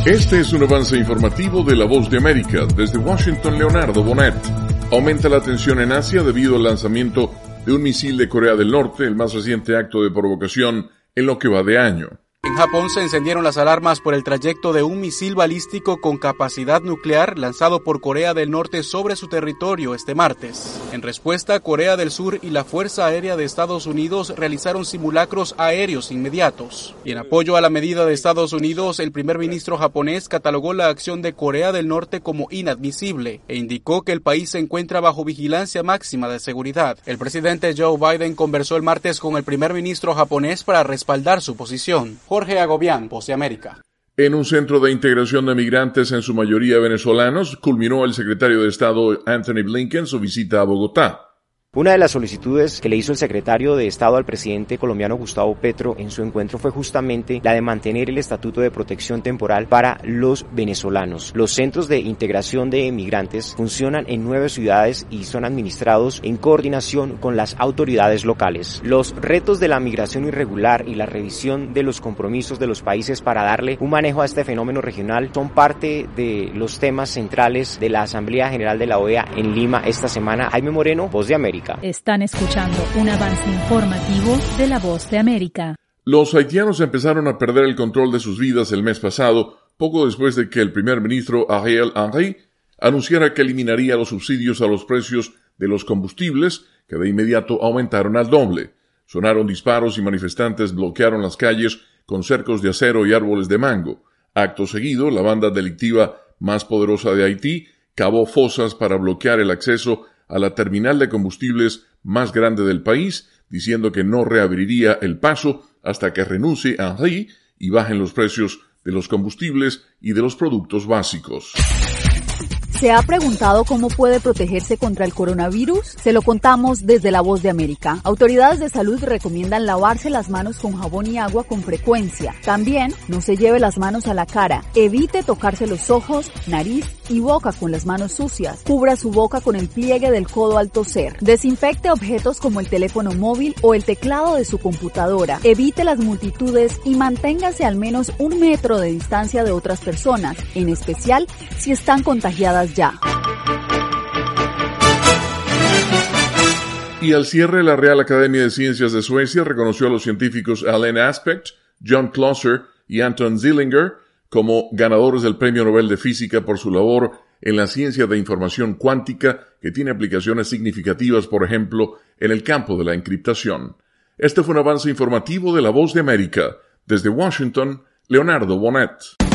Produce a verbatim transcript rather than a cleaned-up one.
Este es un avance informativo de La Voz de América. Desde Washington, Leonardo Bonet. Aumenta la tensión en Asia debido al lanzamiento de un misil de Corea del Norte, el más reciente acto de provocación en lo que va de año. En Japón se encendieron las alarmas por el trayecto de un misil balístico con capacidad nuclear lanzado por Corea del Norte sobre su territorio este martes. En respuesta, Corea del Sur y la Fuerza Aérea de Estados Unidos realizaron simulacros aéreos inmediatos. Y en apoyo a la medida de Estados Unidos, el primer ministro japonés catalogó la acción de Corea del Norte como inadmisible e indicó que el país se encuentra bajo vigilancia máxima de seguridad. El presidente Joe Biden conversó el martes con el primer ministro japonés para respaldar su posición. Jorge Agobián, Voz de América. En un centro de integración de migrantes, en su mayoría venezolanos, culminó el secretario de Estado Anthony Blinken su visita a Bogotá. Una de las solicitudes que le hizo el secretario de Estado al presidente colombiano Gustavo Petro en su encuentro fue justamente la de mantener el estatuto de protección temporal para los venezolanos. Los centros de integración de migrantes funcionan en nueve ciudades y son administrados en coordinación con las autoridades locales. Los retos de la migración irregular y la revisión de los compromisos de los países para darle un manejo a este fenómeno regional son parte de los temas centrales de la Asamblea General de la O E A en Lima esta semana. Jaime Moreno, Voz de América. Están escuchando un avance informativo de La Voz de América. Los haitianos empezaron a perder el control de sus vidas el mes pasado, poco después de que el primer ministro Ariel Henry anunciara que eliminaría los subsidios a los precios de los combustibles, que de inmediato aumentaron al doble. Sonaron disparos y manifestantes bloquearon las calles con cercos de acero y árboles de mango. Acto seguido, la banda delictiva más poderosa de Haití cavó fosas para bloquear el acceso a la terminal de combustibles más grande del país, diciendo que no reabriría el paso hasta que renuncie Henry y bajen los precios de los combustibles y de los productos básicos. ¿Se ha preguntado cómo puede protegerse contra el coronavirus? Se lo contamos desde La Voz de América. Autoridades de salud recomiendan lavarse las manos con jabón y agua con frecuencia. También no se lleve las manos a la cara. Evite tocarse los ojos, nariz y boca con las manos sucias. Cubra su boca con el pliegue del codo al toser. Desinfecte objetos como el teléfono móvil o el teclado de su computadora. Evite las multitudes y manténgase al menos un metro de distancia de otras personas, en especial si están contagiadas ya. Y al cierre, la Real Academia de Ciencias de Suecia reconoció a los científicos Alain Aspect, John Clauser y Anton Zeilinger como ganadores del Premio Nobel de Física por su labor en la ciencia de información cuántica, que tiene aplicaciones significativas, por ejemplo, en el campo de la encriptación. Este fue un avance informativo de La Voz de América. Desde Washington, Leonardo Bonet.